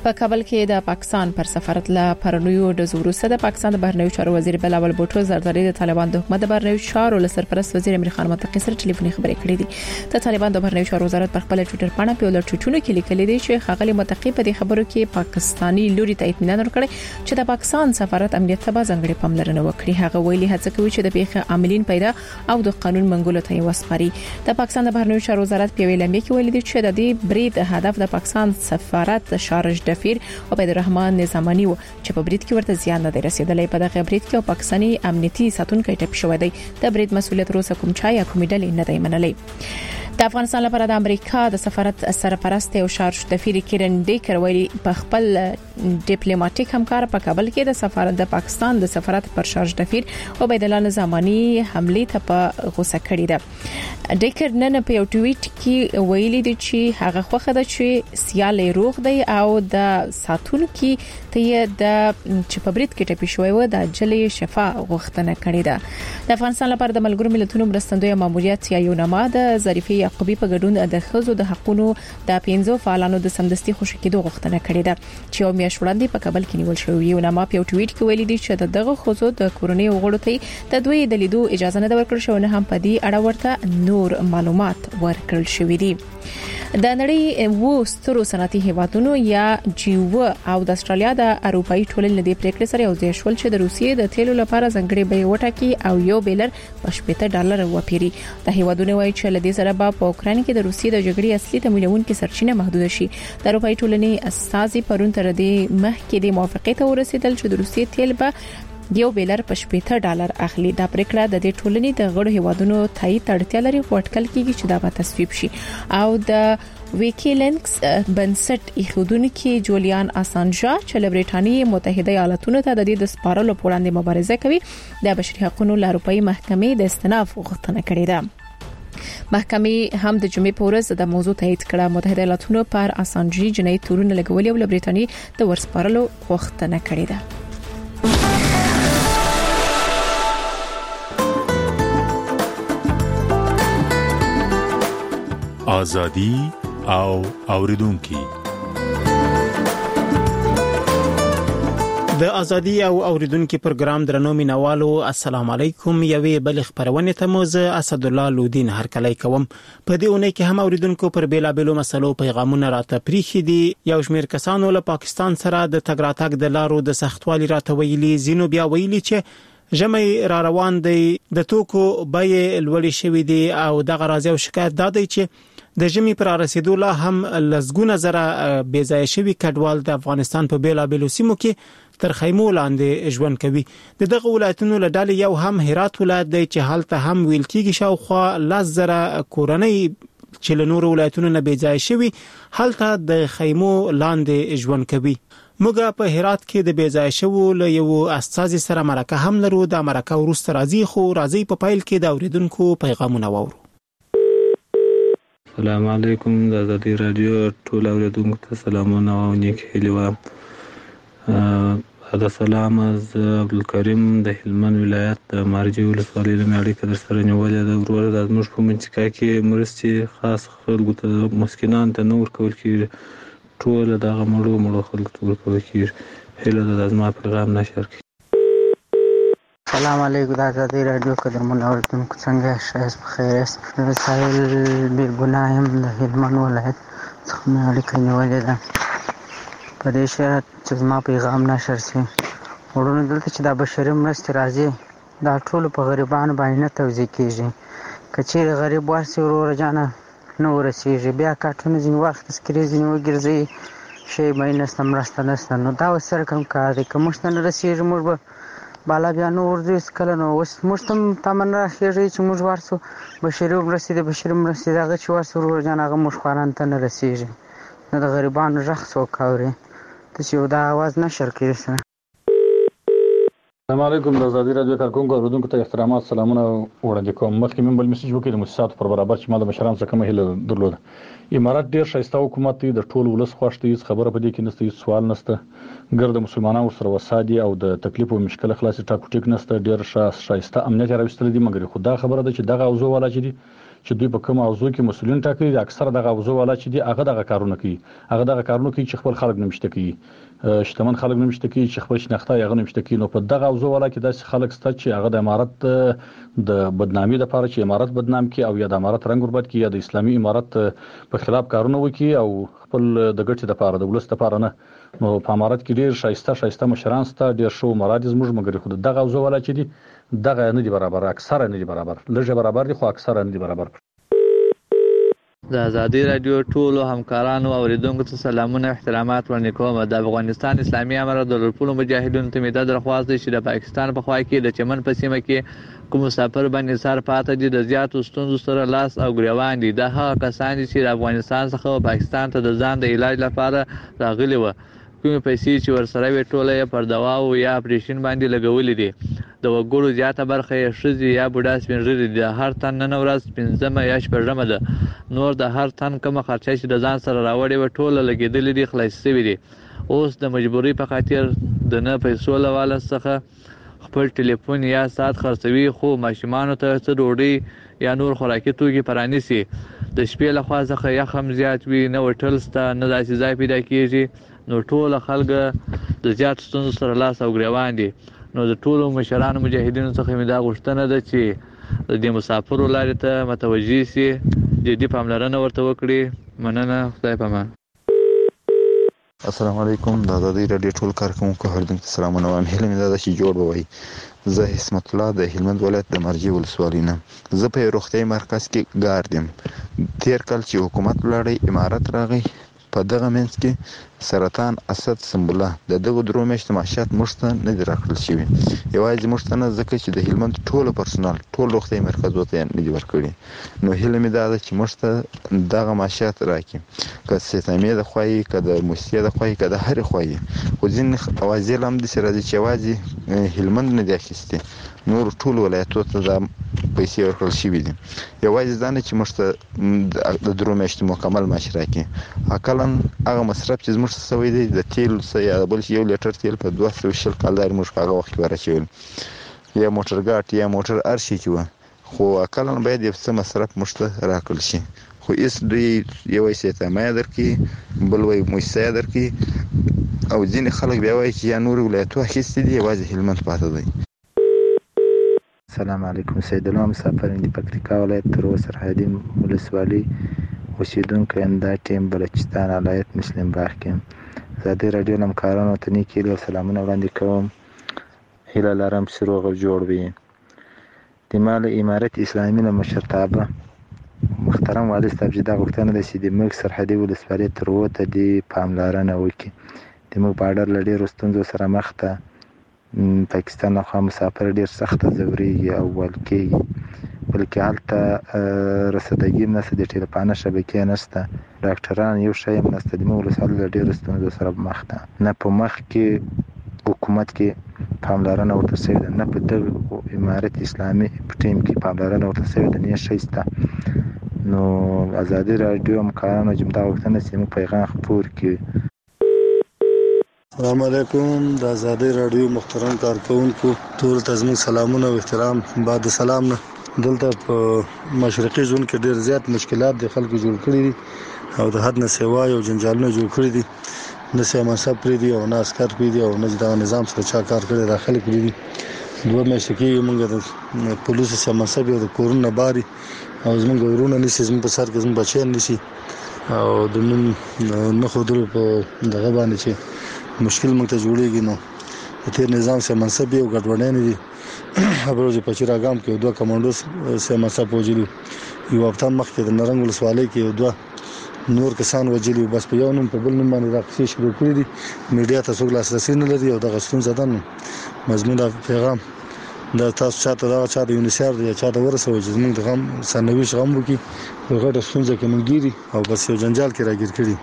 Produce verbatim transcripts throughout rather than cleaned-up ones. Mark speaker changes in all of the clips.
Speaker 1: په کابل کې د پاکستان پر سفارت لا پرنویو د زوروسه د پاکستان د بهرنیو چارو وزیر بلاول بوټو زرداری د طالبان د حکومت د بهرنیو چارو لسرپرست وزیر امیر خان متقی سره ټلیفوني خبرې کړې دي. د طالبان د بهرنیو چارو وزارت پر خپل ټوئیټر باندې په ولر ټویټونو کې لیکلي دي چې خغلی متقی په دې خبرو کې پاکستاني لوري ته اطمینان ورکړي چې د پاکستان سفارت امنیت ته ځانګړي پاملرنه وکړي. هغه ویلي هڅه کوي چې د پیښه عاملین پیدا او د قانون منګولو ته وسپاري. د پاکستان د بهرنیو چارو وزارت په ویلمې کې ویلي دي چې د دې برید هدف د پاکستان سفارت شارج دفیر او الرحمن نظامانی و چې په برید کې ورته زیان نه رسیدلی. په دغه برید کې پاکستاني امنیتي ساتونکو ټپ شوی دی. د برید مسؤلیت روسه کوم چا یا کوم ډلې نه دی منلي. د افغانستان لپاره د امریکا د سفارت سرپرست او شارج دفیر کیرن ډیکر ویلي په خپل ډیپلوماټیک همکار په کابل کې د سفارت د پاکستان د سفارت پر شارج دفیر عبید الله نظامانی حمله ته په غوسه کړی ده. ډیکر نن په یو ټویټ کې ویلي دی چې هغه خوخه ده چې سیال روغ دی او د ساتونکو ته د چې په برید کې ټپي شوی و د جلې شفا غوښتنه کړې ده. د افغانستان لپاره د ملګرو ملتونو مرستندوی ماموریت یا یونما د ظریفي یعقوبی په ګډون د خزو د حقوقو د پنځو فعالانو د سمدستي خوشی کېدو غوښتنه کړې ده چې یو میاشت وړاندې په کابل کې نیول شوی. یونما په ټویټ کې ویلي دی چې د دغه خزو د کورونی وګړو ته د دوی د لیدو اجازه نه ورکړل شو نه هم په دې اړه ورته نور معلومات ورکړل شوی دي. د نړۍ وو سترو صنعتي هیوادونو یا جیو او د استرالیا د اروپאי ټولنې د پریکړې سره یو ځای شول چې د روسیې د تیلو لپاره ځنګړې بیه وټاکي او یو بیلر په شپږ ډالر وپیري. د هیوادونو وایي چې لدې سره به په اوکرين کې د روسیې د جګړې اصلي تمویلون کې سرچینه محدود شي. د اروپאי ټولنې استازي پرون تر دې مخکې د موافقه ته ورسېدل چې د روسیې تیل به یو بیلر په شپږ ډالر اخلي. دا پریکړه د دې ټولنې د غړو هیوادونو تایید اړتیا لري خو اټکل کیږي چې دا به تصویب شي. او د ویکیلینکس بنسټ ایښودونکو جولیان اسانجا چې له برېټانیا متحده ایالاتونو ته د دې د سپارلو په وړاندې مبارزه کوي د بشري حقوقو له اروپאי محکمې د استئناف غوښتنه کړې ده. محکمې هم د جمعې په ورځ د موضوع تایید کړه. متحده ایالاتونو پر اسانجي جنایي تورونه لګولي او له برېټانیا د ورسپارلو غوښتنه کړې ده.
Speaker 2: آزادی او اوریدونکو
Speaker 3: د ازادي او اوریدونکو پروګرام درنو مینوالو السلام علیکم. یوې بل خبرونه ته موزه اسد الله لودین هرکلی کوم. په دې اونۍ کې هم اوریدونکو پر بیلابلو مسلو پیغامونه راته پریخي دي. یو شمېر کسانو له پاکستان سره د تګ راتګ د لارو د سختوالي راته ویلي. زینو بیا ویلي چې ژمي را روان دی، د توکو بیې لوړې شوې دي او دغه راځي او شکایت دادی چې د ژمي پر رسیدو لا هم لزګونه زره بې ځای شوي کډوال د افغانستان په بیلابلو سیمو کې تر خیمو لاندې ژوند کوي. د دغه ولایتونو له ډلې یو هم هرات ولایت دی چې هلته هم ویل کېږي شاوخوا لس زره کورنۍ چې له نورو ولایتونو نه بې ځای شوي هلته د خیمو لاندې ژوند کوي. موږ په هرات کې د بې ځای شوو له یو استازي سره مرکه هم لرو. د مرکه وروسته راځي خو راځي په پایل کې د اوریدونکو پیغامونه واورو.
Speaker 4: السلام علیکم. د ازادي رادیو ټول اوریدونکو ته سلامونه او نیک هیلې وایم. دا سلام از عبدالکریم د هلمند ولایت د مارجې ولسوالۍ له اړیکه در سره نیولې ده. ورور د زموږ په منطقه کې مرستې خاص خلکو ته مسکینانو ته نه ورکول کېږي، ټول دغه مړو مړو خلکو ته ورکول کېږي. هیله ده د زما پیغام نشر کړي.
Speaker 5: السلام علیکم. د ازادي رادیو قدرمن اوریدونکو څنګه شایست بخیر است؟ سایل بیرګناه هم د هلمند ولایت څخه مې اړیکه نیولې ده په دې شرط چې زما پیغام نشر شي. ورونه دلته چې د بشري مرستې راځي دا ټول په غریبانو باندې نه توزیع کېږي. که چیرې غریب ورسي وروره جانه نه ورسېږي، بیا کارټونه ځینې وخت سکرې ځینې وګرځي شی به یې نشته مرسته نشته. نو دا اوس سره کوم کار دی؟ که موږ ته نه رسېږي موږ به بالا بیا نو ورځو هېڅکله نو اوس موږ ته هم تمه نه راخېږي چې موږ ورسو بشري مرستې د بشري مرستې دغه چې ورسو وروره جان هغه موږ خوارانو ته نه رسېږي. نه د غریبانو غږ څوک اوري. ته چې یو دا اواز نشر کړي سره.
Speaker 6: السلام علیکم. د ازادي رادیو کارکونکو اوریدونکو ته احترامات سلامونه وړاندې کوم. مخکې مې بل میسج وکړ د مؤسساتو پر برابر چې ما د مشرانو څخه کومه هیله درلوده. امارات ډیر ښایسته حکومت دی، د ټول ولس خوښ دی، خبره په دې کې نشته، هیڅ سوال نشته. ګرد مسلمانانو سره وسادي او د تکلیف او مشکل خلاص ټاکو ټیک نشته. ډیر ښایسته امنیت راوستل دي، مګر خدا خبره ده چې دغه اوضاع والا چې دي چې دوی په کوم موضوع کې مسؤلین ټاکلي دي اکثره دغه موضوع والا چې دي هغه دغه کارونه کوي هغه دغه کارونه کوي چې خپل خلک نمشته کوي شتمن خلک نمشته کوي چې خپل شناخته یې نمشته کوي نو په دغه موضوع والا کې داسې خلک ست چې هغه د امارت د بدنامي لپاره چې امارت بدنام کی او یا د امارت رنګ وربد کی یا د اسلامي امارت په خلاف کارونه وکي او خپل د ګټې لپاره د ولست لپاره نه نو په امارت کې ډیر شایسته شایسته مشران ست ډیر شو مرادز موږ مګر خو دغه موضوع والا چې دي دغه نه دي برابر اکثره نه دي برابر لږه برابر دي خو اکثره نه دي برابر
Speaker 7: د ازادي رادیو ټولو همکارانو او اوریدونکو ته سلامونه او احترامات وړاندې کوم. د افغانستان اسلامي امارت د لوړپوړو مجاهدینو ته مې دا درخواست دی چې د پاکستان په خوا کې د چمن په سیمه کې کوم مسافر باندې سر پاتې دي د زیاتو ستونزو سره لاس او ګریوان دي. دا هغه کسان دي چې د افغانستان څخه پاکستان ته د ځان د علاج لپاره راغلي و. کومې پیسې چې ورسره وي ټوله یې پر دوا او یا اپریشن باندې لګولې دي. د وګړو زیاته برخه یې ښځې یا بوډا سپین ږیري دي. د هر تن نن ورځ پنځمه یا شپږمه ده. نور د هر تن کومه خرچه چې د ځان سره راوړې وه ټوله لګېدلې دي خلاص شوي دي. اوس د مجبورۍ په خاطر د نه پیسو له واله څخه خپل ټلیفون یا ساعت خرڅوي خو ماشومانو ته څه ډوډۍ یا نور خوراکي توکي پرانیسي. د شپې له خوا څخه یخ هم زیات وي نه هوټل شته نه داسې ځای پیدا کېږي نو ټوله خلک د زیاتو ستونزو سره لاس او ګریوان دي. نو د ټولو مشرانو مجاهدینو څخه مې دا غوښتنه ده چې د دې مسافرو لارې ته متوجه سي جدي پاملرنه ورته وکړي. مننه خدای پامان.
Speaker 8: السلام علیکم د ازادي رادیو ټول کارکونکو هردونکو ته سلامونه وایم. هیله مې ده چې جوړ ووایي. زه حسمت الله د هلمند ولایت د مرجې ولسوالۍ نه. زه په روغتیايي مرکز کې ګارد یم. تیر کال چې حکومت ولاړی امارت راغی په دغه منځ کې سرطان اسد سنبله د دغه درو میاشتو معاشات موږ ته نه دي راکړل شوي. یوازې موږ ته نه ځکه چې د هلمند ټولو پرسونال ټول روغتیايي مرکزو ته نه دي ورکړي. نو هیله مې دا ده چې موږ ته دغه معاشات راکړي که ستامې د خوا یې که د موسسې د خوا یې که د هرې خوا یې. خو ځینې اوازې لا هم داسې راځي چې یوازې هلمند نه دي اخیستې نور ټول ولایتو ته دا پیسې ورکړل شوي دي. یوازې دا نه چې موږ ته د درو میاشتو مکمل معاش راکړي. اقلا هغه مصرف چې زموږ ته سوی دی د تیل څه یا بل یو لیټر تیل په دوه سوه شل کال موږ په هغه وخت کې ورچول یا موټر ګاټ یا موټر ارشي کې وه خو اقلا باید یو څه مصرف موږ ته راکړل شي. خو هېڅ دوی یو وایي سیتامه درکړي بل وایي موسسه درکړي او ځینې خلک بیا وایي چې یا نور ولایتو اخیستي دي یوازې هلمند پاته دی.
Speaker 9: السلام علیکم. سید الله مسافر د پکتیکا ولایت تر سرحدي ولسوالۍ اوسیدونکی یم. دا ټیم بلوچستان ولایت مسلم باغ کې. ازادي رادیو له همکارانو ته نیک هیلې او سلامونه وړاندې کوم. هیله لرم چې روغ او جوړ وي. د مال امارت اسلامي له مشرتابه محترم والي صاحب چې دا غوښتنه ده چې د موږ سرحدي ولسوالۍ تر اوسه دې پاملرنه وکړي. د موږ په اډر له ډېرو ستونزو سره مخ ته پاکستان لخوا مسافر ډیر سخت ځورېږي او ول کېږي بلکې هلته رسیدګي نشته د ټلیفون شبکې نشته ډاکټران یو شی هم نشته د موږ ولسوالۍ له ډېرو ستونزو سره مخ ده نه په مخ کې حکومت کې پاملرنه ورته شوې ده نه په دغه امارت اسلامي په ټیم کې پاملرنه ورته شوې ده نه شی شته. نو ازادي رادیو همکارانو چې دا غوښتنه چې موږ پیغام خپور کړي.
Speaker 10: السلام علیکم د ازادي رادیو محترم کارکونکو ټول ته زموږ سلامونه او احترام. بعد سلام نه دلته په مشرقي زون کې ډیر زیات مشکلات د خلکو جوړ کړي دي او د حد نه سیوا او جنجالونه جوړ کړي دي. نه سیمه صاحب پرې دي او نه عسكر پرې دي او نه دا نظام سره چا کار کړی داخله کړی دي. دوه میاشتې کې موږ د پولیسو سیمه صاحب او د کورونه باري او زموږ ورونه نشي زموږ په سر کې زموږ بچیان نشي او د نن نه خو درو په دغه باندې چې مشکل موږ ته جوړیږي. نو د تیر نظام سره منصب یو ګډوډای نه دي. خبرو چې په چیراګام کې دوه کمانډوس سره منصب وجلو یو هفته مخکې د نرنګ ولسوالۍ کې دوه نور کسان وجلو بس په یو نوم په بل نوم باندې راقصې شروع کړې دي. میډیا ته څوک لاسرسي نه لري او دغه ستونزه ده. مضمون د پیغام د تاسو چاته دا چا د یونیسر یا چا د ورسوي چې موږ د غم سرنويش غم وکي په غټه ستونزه کې موږ ګيري او بس یو جنجال کې راګیر کړي.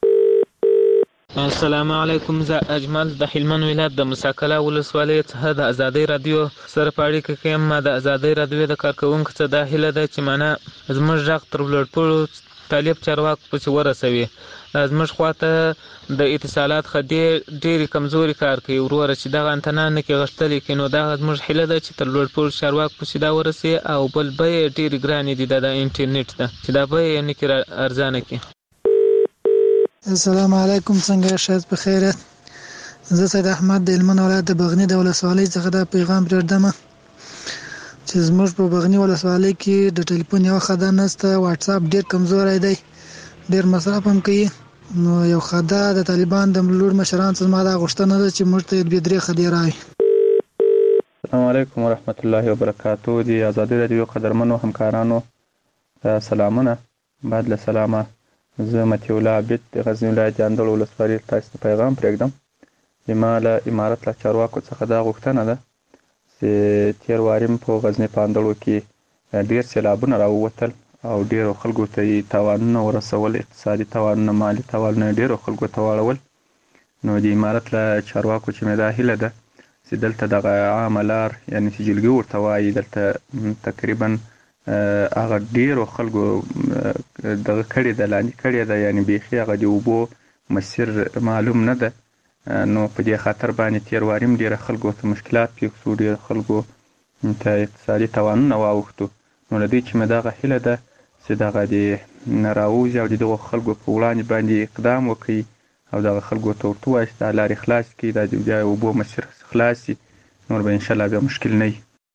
Speaker 11: السلام علیکم. زه اجمل د هلمند ولایت د مساکله ولسوالۍ څخه د ازادي رادیو سره په اړیکه کې یم. د ازادي رادیو د کارکونکو څخه دا هیله ده چې معنا زموږ غږ تر لوړپوړو طالب چارواکو پسې ورسوي. زموږ خواته د اتصالات خدي ډېرې کمزوري کار کوي وروره چې دغه انتنا نه کې غښتلې کړي، نو دغه زموږ هیله ده چې تر لوړپوړو چارواکو پسې دا ورسي. او بل بیې ډېرې ګرانې دي دا د انټرنیټ ده چې دا بیې یې نه کړي ارزانه کړي.
Speaker 12: السلام علیکم، څنګه شاید په خیر یاست؟ زه سید احمد د هلمند ولایت د بغنی د ولسوالۍ څخه دا پیغام پرېږدم چې زموږ په بغنی ولسوالۍ کې د ټلیفون یو خدای نشته، واتس اپ ډېر کمزوری دی، ډېر مصرف هم کوي. نو یو خدای د طالبان د لوړ مشران څخه ما دا غوښتنه ده چې موږ ته دوه درې خدای راوي.
Speaker 13: السلام علیکم ورحمت الله وبرکاتو. د آزادي رادیو قدرمنو همکارانو سلامونه. بعد له سلامه زه متي الله عبید د غزنی ولایت اندړ ولسوالۍ تاسو ته پیغام پرېږدم. زما له امارت له چارواکو څخه دا غوښتنه ده چې تېر واري په غزنی په اندړو کې ډېر سیلابونه راووتل او ډېرو خلکو ته یې تاوانونه ورسول، اقتصادي تاوانونه، مالي تاوانونه ډېرو خلکو ته واړول. نو د امارت له چارواکو چې مې دا هیله ده چې دلته دغه عامه لار یعنې چې جلګي ورته وایي دلته تقریبا هغه ډېرو خلکو دغه کړې ده، لاندې کړې ده، یعنې بیخي هغه د اوبو مسیر معلوم نه ده. نو په دې خاطر باندې تېر واري هم ډېره خلکو ته مشکلات پېښ شو، ډېر خلکو ته اقتصادي تاوانونه واوښتو. نو له دوی چې مې دغه هیله ده چې دغه د راووځي او د دغو خلکو په وړاندې باندې اقدام وکړي او دغه خلکو ته ورته ووایي چې دا لارې خلاصې کړي، دا بیا اوبو مسیر خلاص شي، نور به انشاءالله بیا مشکل نه وي.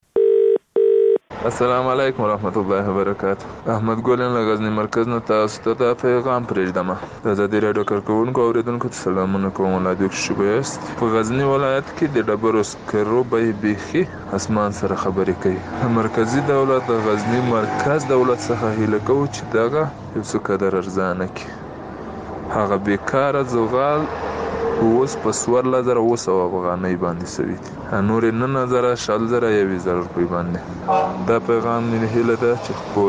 Speaker 14: السلام علیکم ورحمت الله وبرکاته. احمد ګولن له غزنی مرکز نه تاسو ته دا پیغام پرېږدم. د ازادي راډیو کارکوونکو اوریدونکو ته سلامونه کوم. ولادیک شوبه است. په غزنی ولایت کې د ډبرو سکرو بیې بیخي اسمان سره خبرې کوي. مرکزی دولت د غزنی مرکز دولت څخه هیله کوي چې دغه یو څه قدر ارزانه کړي. هغه بیکاره زغال اوس په څوارلس زره اوه سوه افغانۍ باندې شوي دي، نورې نهه زره شل زره یوې زره روپۍ باندې. دا پیغام مې هیله ده چې خپور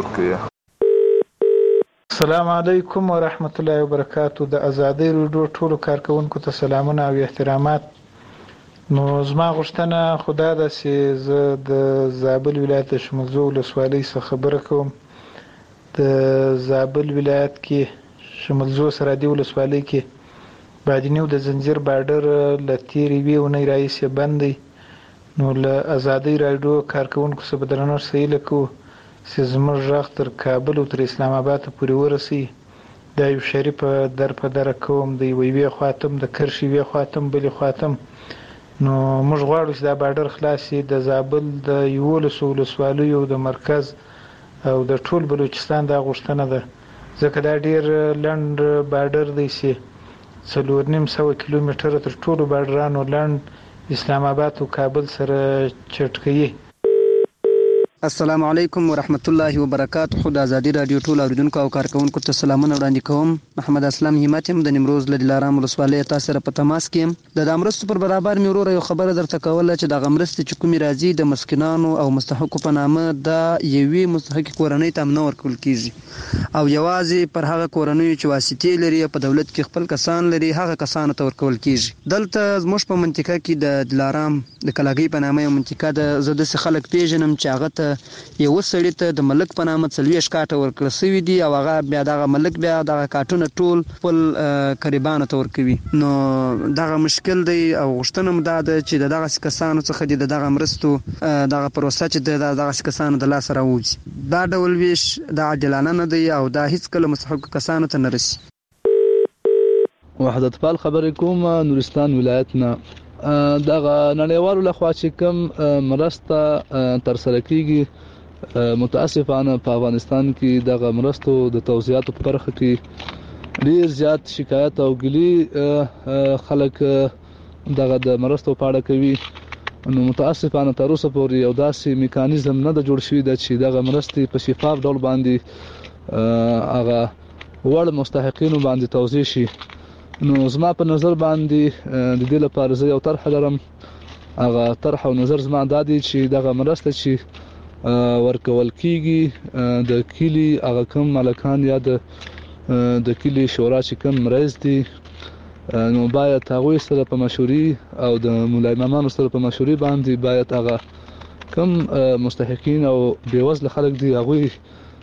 Speaker 14: کړي.
Speaker 15: السلام علیکم ورحمت الله وبرکاتو. د ازادي راډیو ټولو کارکوونکو ته سلامونه او احترامات. نو زما غوښتنه خدا ده چې زه د زابل ولایت د شمولزو ولسوالۍ څخه خبره کوم. د زابل ولایت کې شمولزو سرحدي ولسوالۍ کې بادینیو د زنجیر بارډر له تېرې یوې اونۍ راهیسې بند دی. نو له ازادۍ راډیو کارکوونکو څخه په درنښت څه هیله کوو چې زموږ غږ تر کابل او تر اسلام آباد پورې ورسوي. دا یو شریفه در په دره کوم، د یوې یوې خواته د کرښې یوې خواته بلې خواته. نو موږ غواړو چې دا بارډر خلاص شي. د زابل د یولسو ولسوالیو د مرکز او د ټول بلوچستان دا غوښتنه ده، ځکه دا ډېر لنډ بارډر دی چې څلور نیم سوه کیلومتره تر ټولو بارډرانو لنډ اسلام آباد او کابل سره چټ کوي.
Speaker 16: السلام علیکم ورحمت الله وبرکاتو. خو د ازادي راډیو ټول اوریدونکو او کارکوونکو ته سلامونه وړاندې کوم. محمد اسلام همت یم د نیمروز له دلارام ولسوالۍ تاسو سره په تماس کې یم. د دې مرستو پر برابر مې وروره یو خبره درته کوله چې د مرستې چې کومې راځي د مسکینانو او مستحقو په نامه د یوې مستحقې کورنۍ ته نه ورکول کیږي او یوازې پر هغه کورنۍ چې واسطې لري په دولت کې خپل کسان لري هغه کسانو ته ورکول کیږي. دلته زموږ په منطقه کې د دلارام د کلاګۍ په نامه یو منطقه ده. زه داسې خلک پیژنم چې هغه ته یو سړی ته د ملک په نامه څلوېښت کاټه ورکړل شوي دي او هغه بیا دغه ملک بیا دغه کاټونه ټول خپل قریبانو ته ورکوي. نو دغه مشکل دی او غوښتنه م دا ده چې د دغسې کسانو څخه دي د دغه مرستو دغه پروسه چې د دغسې کسانو د لاسه راوځي. دا ډول ویش دا عادلانه نه دی او دا هیڅکله مستحقو کسانو ته نه رسي.
Speaker 17: وحدت پال خبرې کوم نورستان ولایت نه. دغه نړیوالو لخوا چې کوم مرسته ترسره کیږي متاسفانه په افغانستان کې دغه مرستو د توزیعاتو په برخه کې ډیر زیات شکایت او ګیلي خلک دغه د مرستو په اړه کوي. نو متاسفانه تر اوسه پورې یو داسې میکانیزم نه د جوړ شوی د چې دغه مرستې په شفاف ډول باندې هغه وړ مستحقینو باندې توزیع شي. نو زما په نظر باندې د دې لپاره زه یو طرح لرم. هغه طرح او نظر زما دا دی چې دغه مرسته چې ورکول کیږي د کلی هغه کم ملکان یا د د کلی شورا چې کم رئیس دي نو باید هغوی سره په مشورې او د مولا امامانو سره په مشورې باندې باید هغه کم مستحقین او بیوزله خلک دي هغوی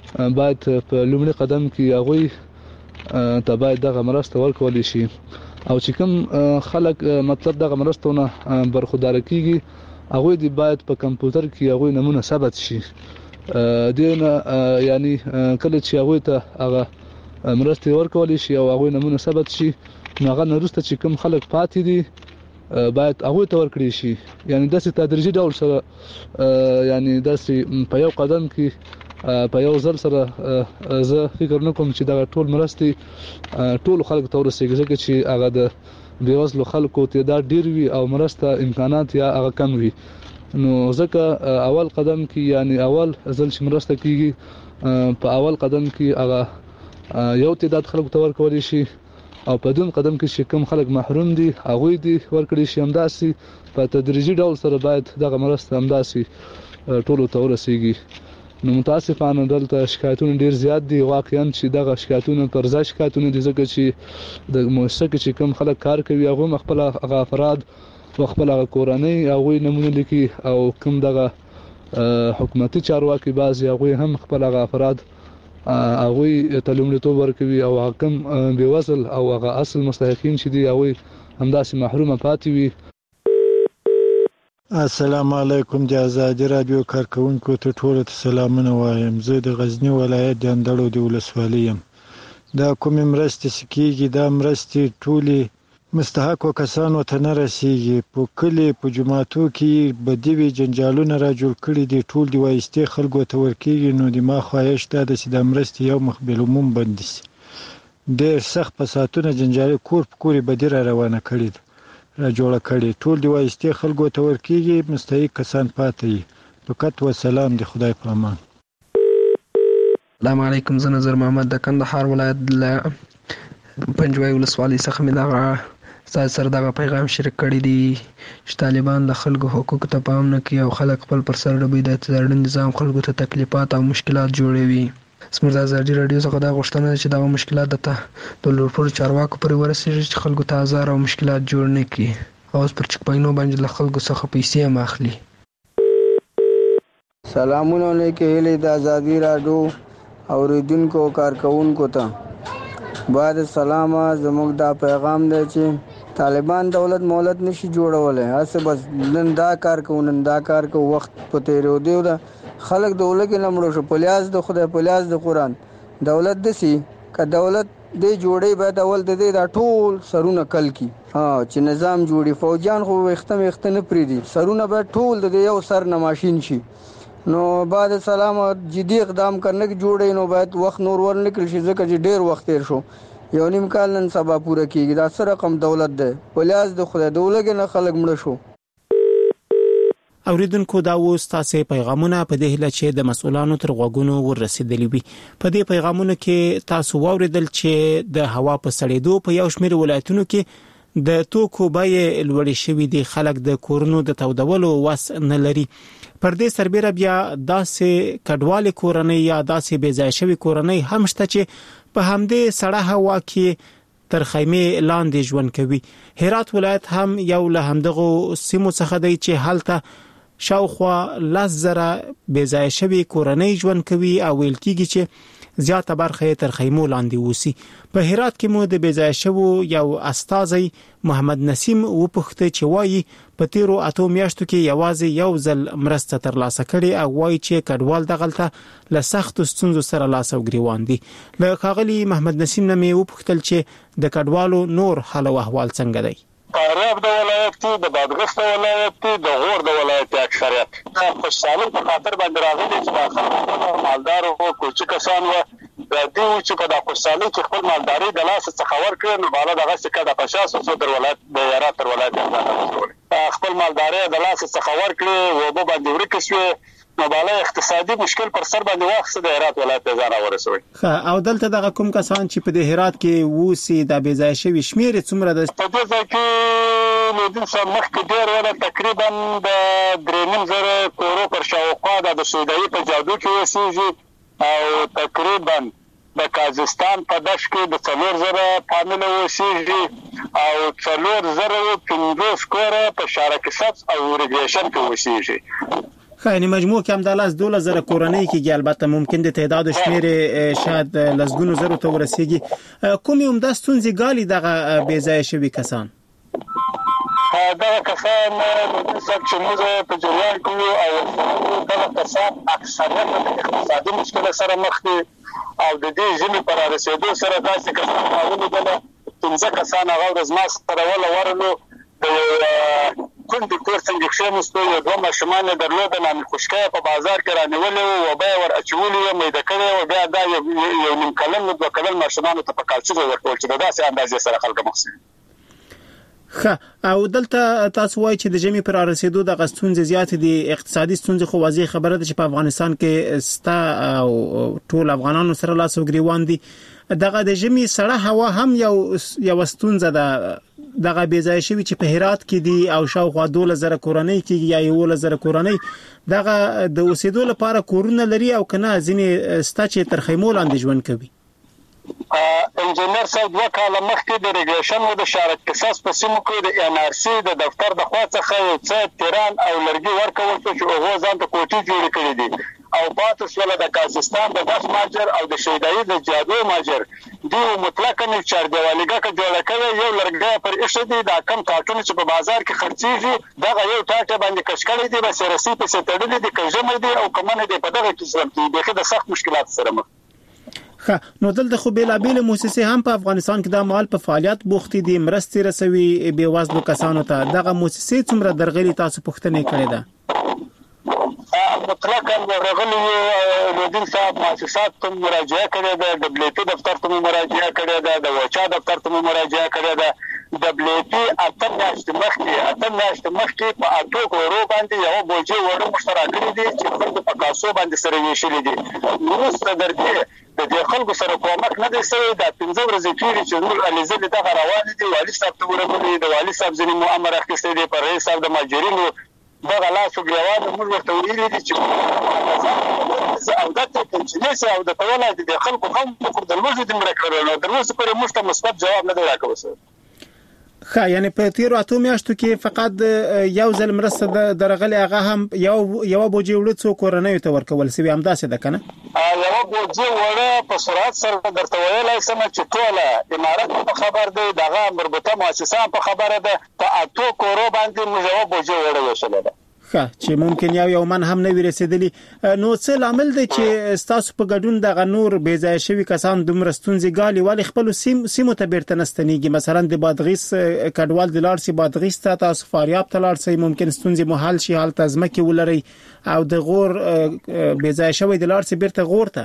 Speaker 17: باید په لومړي قدم کې هغه ته باید دغه مرسته ورکول شي او چې کوم خلک مطلب دغه مرستونه برخوردار کیږي هغه دی باید په کمپیوټر کې هغه نمونه ثبت شي دینه یعنی کله چې هغه ته هغه مرسته ورکول شي او هغه نمونه ثبت شي هغه نورسته چې کوم خلک پاتې دي باید هغه ته ورکړي شي یعنی داسې تدریجي ډول سره یعنی داسې په یو قدم کې په یو ځل سره زه فکر نکوم چې دا ټول مرستي ټول خلک ته ورسیږي ځکه چې هغه د بیوزلو خلکو تعداد ډیر وي او مرسته امکانات یا هغه کم وي نو ځکه اول قدم کې یعنی اول ځل چې مرسته کیږي په اول قدم کې هغه یو تعداد خلکو ته ورکول شي او په دویم قدم کې چې کوم خلک محروم دي هغه دي ورکړي شي همداسي په تدریجي ډول سره باید دغه مرسته همداسي ټول ته ورسیږي نو متاسفانه دلته شکایتونه ډیر زیات دي واقعا چې دغه شکایتونه پر ځای شکایتونه دي ځکه چې د مؤسسه کې چې کوم خلک کار کوي هغه خپل افراد او خپل کورنۍ هغه نمونه لیکي او کوم دغه حکومتي چارواکي بعضي هغه هم خپل افراد هغه ته لومړیتوب ورکوي او حکم بیوزل او هغه اصل مستحقین چې دي هغه همداسې محرومه پاتې وي.
Speaker 18: السلام علیکم د آزادی رادیو کارکونکو ته ټول ته سلامونه وایم. زه د غزنی ولایت د اندړو د ولسوالۍ یم. دا کوم مرستې سکیږي دا مرستې ټولې مستحقو کسانو ته نه رسیږي. په کلی په جماعتو کې بدوي جنجالونه را جوړ کړي دي ټول دی وایستې خلکو ته ورکیږي. نو د ما خواهش دا ده چې د مرستې یو مخ بالعموم بند شي. ډېر سخت فسادونه جنجال کور په کورې بدی را روانه کړي ده را جوړه کړي ټول دی وایستې خلکو ته ورکیږي مستحق کسان پاتې وي. فقط وسلام دی خدای په امان.
Speaker 19: السلام علیکم. زه نظر محمد د کندهار ولایت له پنجوای ولسوالۍ څخه مې دغه ستاسو سره دغه پیغام شریک کړی دی چې طالبان د خلکو حقوقو ته پام نه کوي او خلک خپل پر سر ډبوي د اعتراضي نظام خلکو ته تکلیفات او مشکلات جوړوي. زموږ د ازادي راډیو څخه دا غوښتنه ده چې دغه مشکلات د لوړپوړو چارواکو پورې ورسېږي چې خلکو ته ازار او مشکلات جوړ نه کړي او اوس پر چک پاینو باندې له خلکو څخه پیسې هم اخلي.
Speaker 20: سلامونه علیکم هیله د ازادي راډیو اوریدونکو او کارکونکو ته بعد سلامه زموږ دا پیغام دی چې طالبان دولت مولت نشي جوړولای. هڅه بس نن دا کار کوو نن دا کار کوو وخت په تیرو دی دا خلک دولت کې لمړو شو پلیاز د خدای پلیاز د قران دولت دسی که دولت دې جوړي باید اول د دې دا ټول سرونه کل کی ها چې نظام جوړي فوجان خو وختم وخت نه پریدي سرونه باید ټول د یو سر نه ماشين شي. نو بعد سلام جدي اقدام کرنے کی جوړي نو باید وخت نور ور نکړي شي ځکه چې ډیر وخت تیر شو یو نیم کال نن سبا پوره کیږي. دا سره رقم دولت ده پلیاز د خدای دولت نه خلک مړ شو.
Speaker 3: اوریدونکو دا و ستاسو پیغامونه په دې هله چې د مسؤلانو تر غوګونو ورسېدلی وي. په دې پیغامونو کې تاسو واوریدل چې د هوا په سړېدو په یو شمېر ولایتونو کې د توکو بیې لوړې شوې دي. خلک د کورونو د تودولو وس نه لري. پر دې سربېره بیا داسې کډوالې کورنۍ یا داسې بې ځای شوې کورنۍ هم شته چې په همدې سړه هوا کې تر خیمه لاندې ژوند کوي. هرات ولایت هم یو له همدغه سیمو څخه دی چې هلته شاوخوا لس زره بې ځای شوې کورنۍ ژوند کوي او ویل کېږي چې زیاته برخه تر خیمو لاندې اوسي. په هرات کې مو د بې ځای شوو یو استاذي محمد نسیم وپوښتنه چې وایي په تیرو اتو میاشتو کې یوازې یو ځل مرسته ترلاسه کړي او وایي چې کډوال دغلته له سخت ستونزو سره لاس او ګریوان دي. له ښاغلي محمد نسیم نه مې وپوښتل چې د کډوالو نور حال او احوال څنګه دی.
Speaker 21: فاریاب د ولایت کې د بادغیس د ولایت کې د غور د ولایت اکثریت د خوشحالي په خاطر باندې راغلي چې داخله مالدار او کوچ کسان و راځي چې په د خوشحالي کې خپل مالداري د لاس څخه ورکړي نو بالا دغه څخه د پښاس او د ولایت د هرات تر ولایت خپل مالداري د لاس څخه ورکړي و به باندې ورکه شو نو بالا اقتصادي مشکل پر سر باندې واخصه د هرات ولایت ته ځان ورسوي.
Speaker 3: او دلته دغه کوم کسان چې په د هرات کې ووسی د بې ځای شوي شمیر څومره ده؟
Speaker 21: په دې ځای کې له دې سره مخکې ډېر ولا تقریبا د درې نیم زره کورو پر شاوخوا د سودایي په جادو کې اوسېږي او تقریبا د کازستان په دش کې د څلور زره فامیل اوسېږي او څلور زره پنځوس کور په شارکسات او ریګریشن کې اوسېږي.
Speaker 3: خاینه مجموع کې هم د لاس دوله زره کورنۍ کېږي، البته ممکن د تعداد شمیر شاید لسګونو زرو ته ورسیږي. کومې هم د ستونزې ګالي دغه بې ځایه شوي کسان؟
Speaker 21: دغه کسان چې موږ په جریان کې یو او دغه کسان اکثریت د اقتصادي مشکل سره مخ دي او د دې ژمي پر رسیدو سره داسې کسان راغلي دي پنځه کسان هغه ورځ ما سره ولا ورلو د کوم د کور څنګه کښېنستو یو دوه ماشومان درلودل نن خوشکای په بازار کې رانیولې او بیا ور اچولې مې د کړې او بیا دا یو نیم کلن دوه کلن ماشومان ته په کالچو ورکول چې داسې اندازې سره خلک مخسي.
Speaker 3: خه او دلته تاسو وایي چې د جمی پر رسیدو د غستونځ زیات دي، اقتصادي ستونزې خو واضح خبره ده چې په افغانستان کې ستا او ټول افغانانو سره لاس او ګریوان دي. دغه د جمی سړه هوا هم یو یو ستونزه ده، دغه بې ځای شوی چې په هرات کې دي او شاوخوا دوله زره کورنۍ کې یا یو زره کورنۍ دغه د اوسېدو لپاره کورونه لري او کنه ځینې ستا چې تر خیمو لاندې ژوند کوي.
Speaker 21: انجنیر صاحب دوه کاله مخکې د ریګریشن او د شارک قصاص په سیمو کې د ان ار سی د دفتر د خوا څخه یو څه تیران او لرګي ورکول چې هغه ځان ته کوټي جوړ کړی دي او پاتې سول د کاکستان د داس ماجر او د شیدای د جادو ماجر دی مطلقاً چار دیوالیګه کې جوړ کړی یو لرګي پر ایښه دي دا کم کارټون چې په بازار کې خرڅيږي دا یو ټاټه باندې کشکړی دي بس رسی په ستړي دي کژمه دي او کومه دي په دغه قسم کې د سخت مشکلات سره مخ.
Speaker 3: خه نو دلته خو بیلابیل مؤسسې هم په افغانستان کې د مال په فعالیت بوختي دي، مرستې رسوي بې وزلو کسانو ته. دغه مؤسسې څومره درغلي تاسو پوښتنه کړې ده؟
Speaker 21: مطلقاً ورغلي لودین صاحب مؤسسات ته مراجعه کړې ده، د دبليو دفتر ته مراجعه کړې ده، د وچا دفتر ته مراجعه کړې ده. د دبليو اته میاشتې مخکې اته میاشتې مخکې په اټو کورو باندې یو بوجي وړو مشترکړي دي چې خلک په کاسو باندې سره ویشلې دي. وروسته درته د دې خلکو سره کومک نه دی سوی. دا پنځه ورځې کېږي چې نور علیزه دغه روان دي، والي صاحب ته ورغلي، د والي صاحب ځینې مو امر اخیستی دی، پر رئیس صاحب د ماجرینو دغه لاس او ګریوان موږ ورته ویلي دي چې او دا ته چې او د ټولای د خلکو هم په دروازه د مړ کړو نو دروازه پر موږ ته مثبت جواب نه دی راکوي.
Speaker 3: خا یعنی په تیر اته میاشتو کې فقط یو ځل مرسته درغلي هغه هم یو یو بوجي وړ څو کورنۍ ته ورکول سوي هم داسې ده کنه؟
Speaker 21: یو بوجي وړ په سرعت سره درته ویلای سم چې ټوله امارات په خبر دی، دغه مربوطه مؤسسه په خبره ده، په اته کورو باندې موږ یو بوجي وړ وشل ده.
Speaker 3: خا چې ممکن یو یو من هم نه ورسېدلی. نو څه لامل دی چې تاسو په ګډون د غنور بې ځای شوی کسان دومره ستونزې ګالي ولی خپل سیم سیمو ته بیرته نستنیږي؟ مثلا د بادغیس کډوال د لارسي بادغیس ته تاسو فاریاب ته لارسي ممکن ستونزې محل شي، حالت ازمکه ولري او د غور بې ځای شوی د لارسي بیرته غور ته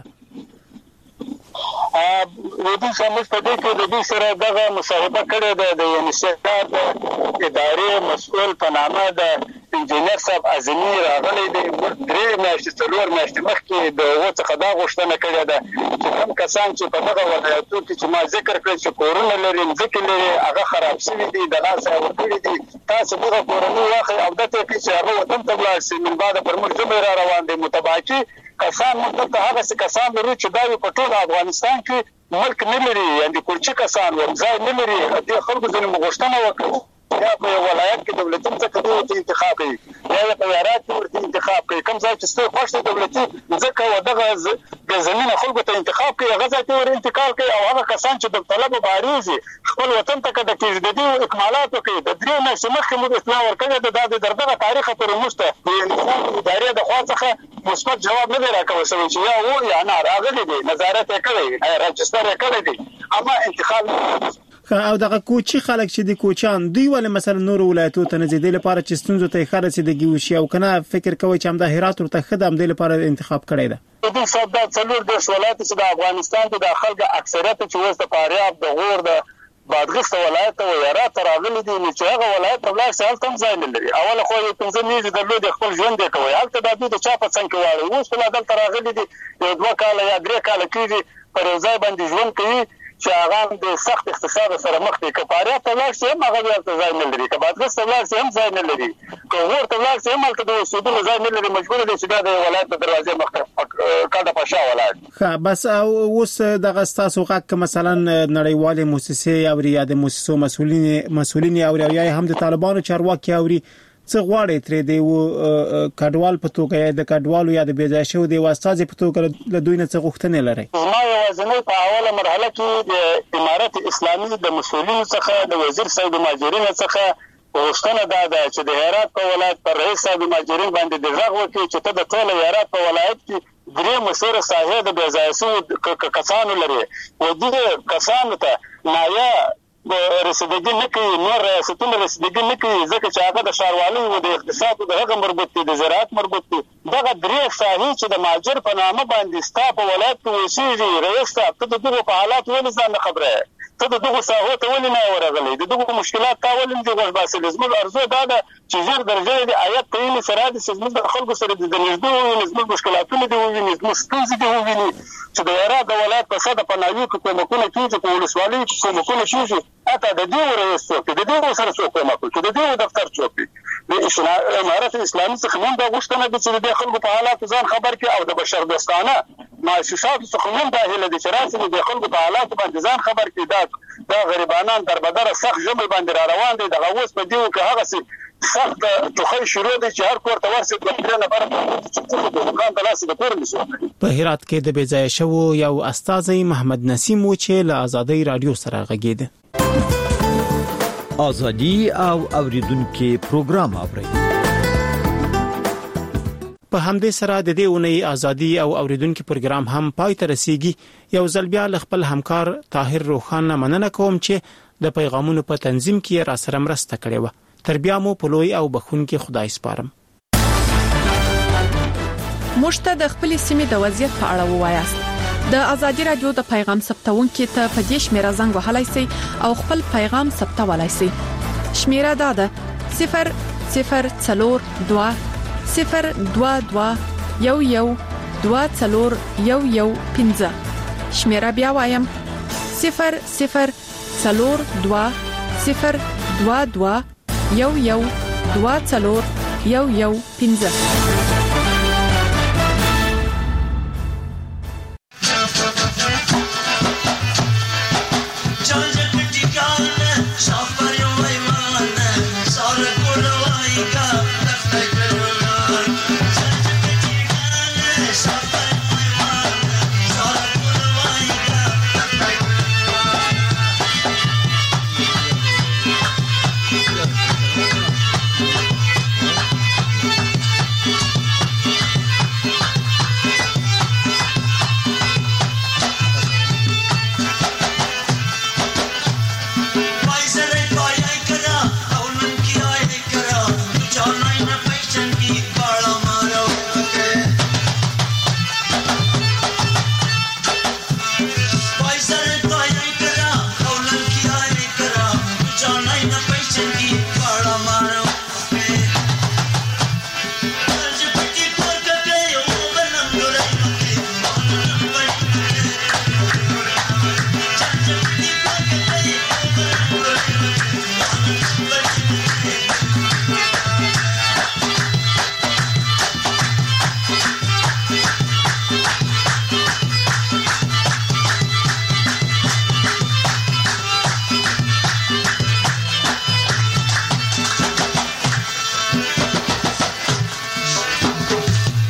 Speaker 21: ودی سمج په دې کې د دې سره دغه مصاحبه کړې ده د یونیسف ادارې مسؤل په نامه د انجنیر صاحب اعظمي راغلي دی. درې میاشتې څلور میاشتې مخکې د هغو څخه دا غوښتنه کړې ده چې کوم کسان چې په دغه ولایتو کې چې ما ذکر کړی چې کورونه لري ځمکې لري هغه خراب شوي دي، د لاس ورکړي دي، تاسو دغه کورونه واخلئ او دته کې چې هغه وطن ته ولاړ شي. من بعد پر موږ ژبه را روان دي متباکي کسان موږ ته هغه څه کسان لري چې دا په ټول افغانستان کې ملک نه لري، یعنی کورچي کسان ورځای نه لري. د خلکو ځینې مغشتنه وکړي یا په ولایت کې دولتي څخه د انتخاب کوي یا په یارات کې ورته انتخاب کوي، کوم ځای چې ستاسو خوښ دولتي ځکه ودغه د زمينه خلکو ته انتخاب کوي هغه ځای ته ور انتقال کوي او هغه کسان چې د طلب باریزي خپل وطن ته کډه کې د دې اکمالات کوي. د درې نه سمخ موږ اطلاع ورکړه د دغه تاریخ پر مشته د ادارې د خوا څخه مثبت جواب نه راکوي چې یا و یا نه راغلي دي، نظارت کوي، راجستر کوي دي، اما انتخاب
Speaker 3: او دغه کوچی خلک چې د کوچان دوی ول مثلا نور ولایتو ته نه زیدل لپاره چې ستونزو ته خرڅ د ګوشي او کنه فکر کوي چې هم د هرات ورته خدام د لپاره انتخاب کړی ده.
Speaker 21: د صدا څلور د ولایت چې د افغانستان کې د خلک اکثریت چې وسط فاریاب د غور د بادغیس ولایت او هرات راغلي دي چې هغه ولایت په لاس حالت هم ځای نه لري. اول خو یې پنځه میاشتې د لوی خپل ژوند کوي حالت د دې چا په څنګه واړي اوس په دلته راغلي دي یو دوه کال یا درې کال کېږي پر ځای باندې ژوند کوي چې هغه د سخت اقتصاد سره مخ دي. کفاره په لاس هم هغه ورته ځای نه لري، کبادغیس په لاس هم ځای نه لري، کوور په لاس هم هلته د سودو ځای نه لري، مجبور دي چې د ولایت د دروازې مخ کډه پښا ولایت.
Speaker 3: ها بس اوس دغه تاسو حق مثلا نړیواله مؤسسې او ریاده مؤسسو مسولین مسولین او یا هم د طالبانو چارواکي او څه غواړي ترې دی و کډوال په توګه یا د کډوالو یا د بیځای شو دی واسطه په توګه له دوی نه څه غوښتنې لري؟
Speaker 21: ما یوازې په اوله مرحله کې د امارت اسلامي د مسؤلینو څخه د وزیر صاحب د مهاجرینو څخه غوښتنه دا ده چې د هرات په ولایت پر رئیس صاحب د مهاجرین باندې د غږ وکړي چې ته د ټول هرات په ولایت کې درې مسیر ساحه د بیځای شو کسانو لري و دې کسانو ته نایا رسیدګي نه کوي نور ریاستونه رسیدګي نه کوي ځکه چې هغه د ښاروالۍ او د اقتصاد د هغه مربوط دي د زراعت مربوط دي دغه درې ساحې چې د مهاجر په نامه باندې ستا په ولایت کې اوسېږي رئیس صاحب ته د دغو په حالات ولې ځان نه خبره ته د دغو ساحو ته ولې نه ورغلی د دغو مشکلات تا ولې دې غوږ باسلي زموږ ارزو دا ده چې ژر درجه د آیت ته یې سره د زموږ د خلکو سره د نږدې وویني زموږ مشکلاتونه دي وویني زموږ ستونزې دي وویني چې د هرات د ولایت په سطحه په ناویو کې کومکونه کېږي په ولسوالیو کې کومکونه کېږي حتی د دې رئیس څوک د دې سره څوک کومک کوي د دې دفتر څوک د امارت اسلامي څخه هم دا غوښتنه ده چې د خلکو په حالاتو ځان خبر کړي او د بشر دوستانه مؤسساتو څخه هم دا هیله ده چې راسي د خلکو په حالاتو باندې ځان خبر کړي دا دا غریبانان در بدره سخت ژمی باندې را روان دي دغه اوس په دیو کې هغه سي سخت ټوخی شروع دي چې هر کور ته ورسي د درې نفر چې د دکان ته لاسي د کور نشو.
Speaker 3: په هرات کې د بیځای شو یو استاذ محمد نسیم و چې له آزادۍ رادیو سره غږیده.
Speaker 1: آزادی او اوریدونکو پروګرام اوري.
Speaker 3: په همدې سره د دې اونۍ ازادي او اوریدونکو پروګرام هم پای ته رسیږي. یو ځل بیا خپل همکار طاهر روخان مننه کوم چې د پیغامونو په تنظیم کې را سره مرسته کړې و. تر بیا مو په لوی او بخونکي خدای سپارم.
Speaker 22: مشته د خپل سیمې د وضعیت په اړه ووایاست. د ازادي رادیو د پیغام ثبتونکو ته په دې شمیره زنګ وهلای شئ او خپل پیغام ثبتولای شئ. شمیره دا ده صفر صفر څلور دوه صفر دوه دوه یو یو دوه څلور یو یو پنځه. شمیره بیا وایم صفر صفر څلور دوه صفر دوه دوه یو یو دوه څلور یو یو پنځه.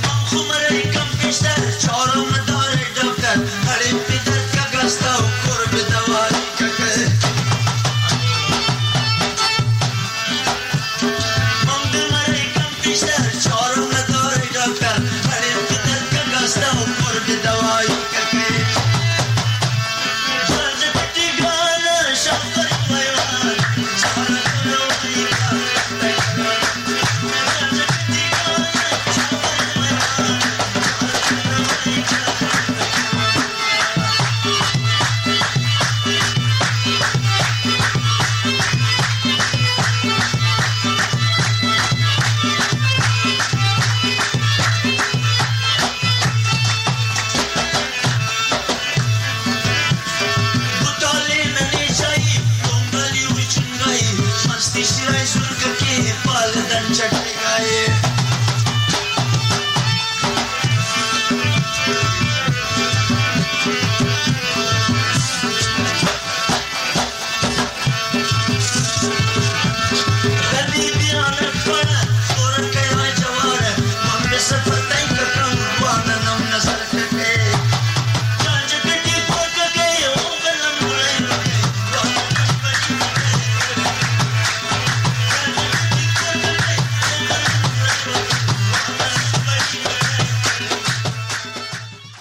Speaker 23: Choro me dare dokat, hare pidar ka grasta, kor